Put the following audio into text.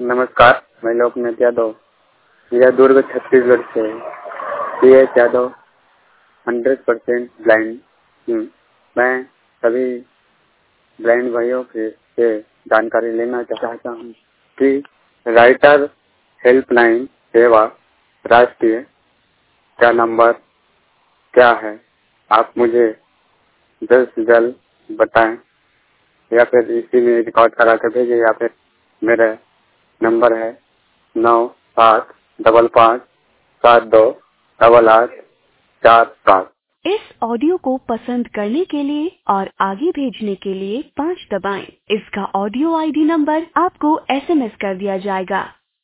नमस्कार, मैं लोकनाथ यादव, मेरा दुर्ग छत्तीसगढ़ से PS यादव 100% ब्लाइंड हूँ। मैं सभी ब्लाइंड भाइयों से जानकारी लेना चाहता हूँ कि राइटर हेल्पलाइन सेवा राष्ट्रीय का नंबर क्या है। आप मुझे जल्द से जल्द बताएं या फिर इसी में रिकॉर्ड करा कर भेजें या फिर मेरा नंबर है 9555728887। इस ऑडियो को पसंद करने के लिए और आगे भेजने के लिए 5 दबाएं। इसका ऑडियो ID नंबर आपको SMS कर दिया जाएगा।